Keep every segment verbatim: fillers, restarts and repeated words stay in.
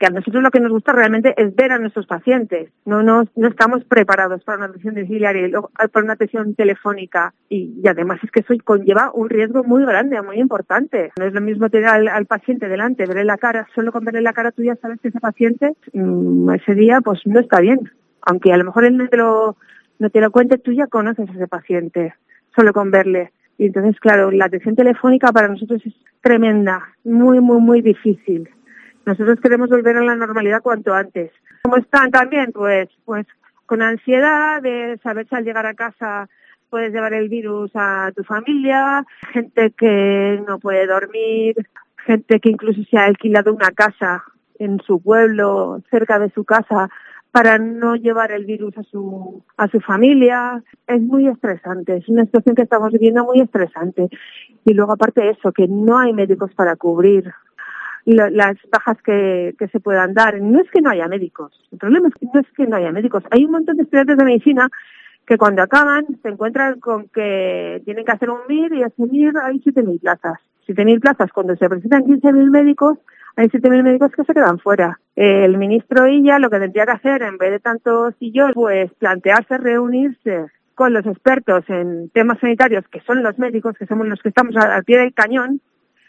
que a nosotros lo que nos gusta realmente es ver a nuestros pacientes. No nos, no estamos preparados para una atención domiciliaria y luego para una atención telefónica. Y, y además es que eso conlleva un riesgo muy grande, muy importante. No es lo mismo tener al, al paciente delante, verle la cara. Solo con verle la cara tú ya sabes que ese paciente mmm, ese día pues no está bien. Aunque a lo mejor él no te lo, no te lo cuente, tú ya conoces a ese paciente, solo con verle. Y entonces, claro, la atención telefónica para nosotros es tremenda, muy, muy, muy difícil. Nosotros queremos volver a la normalidad cuanto antes. ¿Cómo están también? Pues, pues con ansiedad de saber si al llegar a casa puedes llevar el virus a tu familia, gente que no puede dormir, gente que incluso se ha alquilado una casa en su pueblo, cerca de su casa, para no llevar el virus a su a su familia. Es muy estresante, es una situación que estamos viviendo muy estresante. Y luego aparte de eso, que no hay médicos para cubrir las bajas que, que se puedan dar. No es que no haya médicos, el problema es que no es que no haya médicos. Hay un montón de estudiantes de medicina que cuando acaban se encuentran con que tienen que hacer un M I R y ese M I R hay siete mil plazas. siete mil plazas, cuando se presentan quince mil médicos, hay siete mil médicos que se quedan fuera. El ministro Illa lo que tendría que hacer, en vez de tantos sillones, pues plantearse reunirse con los expertos en temas sanitarios, que son los médicos, que somos los que estamos al pie del cañón,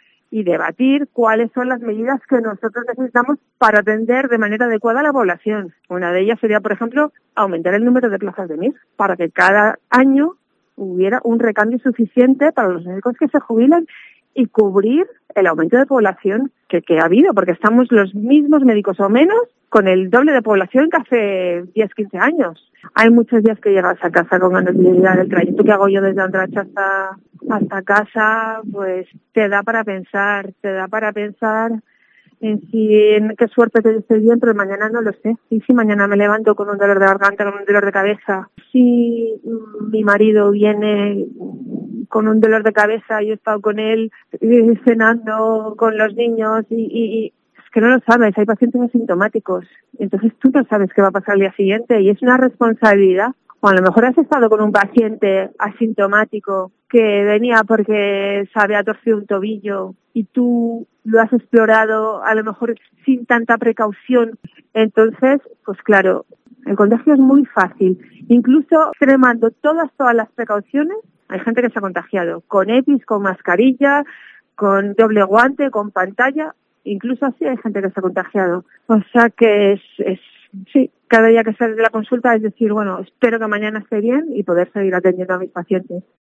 y debatir cuáles son las medidas que nosotros necesitamos para atender de manera adecuada a la población. Una de ellas sería, por ejemplo, aumentar el número de plazas de M I R para que cada año hubiera un recambio suficiente para los médicos que se jubilan y cubrir el aumento de población que, que ha habido, porque estamos los mismos médicos o menos con el doble de población que hace diez, quince años. Hay muchos días que llegas a casa con ganas de llegar. El trayecto que hago yo desde Andratx hasta, hasta casa, pues te da para pensar, te da para pensar en si, en qué suerte que estoy bien, pero mañana no lo sé. Y si mañana me levanto con un dolor de garganta, con un dolor de cabeza, si mi marido viene con un dolor de cabeza y he estado con él eh, cenando con los niños y, y, y es que no lo sabes, hay pacientes asintomáticos, entonces tú no sabes qué va a pasar al día siguiente y es una responsabilidad. O a lo mejor has estado con un paciente asintomático que venía porque se había torcido un tobillo y tú lo has explorado a lo mejor sin tanta precaución. Entonces, pues claro, el contagio es muy fácil. Incluso extremando todas, todas las precauciones, hay gente que se ha contagiado con EPIs, con mascarilla, con doble guante, con pantalla. Incluso así hay gente que se ha contagiado. O sea que es, es sí, cada día que sale de la consulta es decir, bueno, espero que mañana esté bien y poder seguir atendiendo a mis pacientes.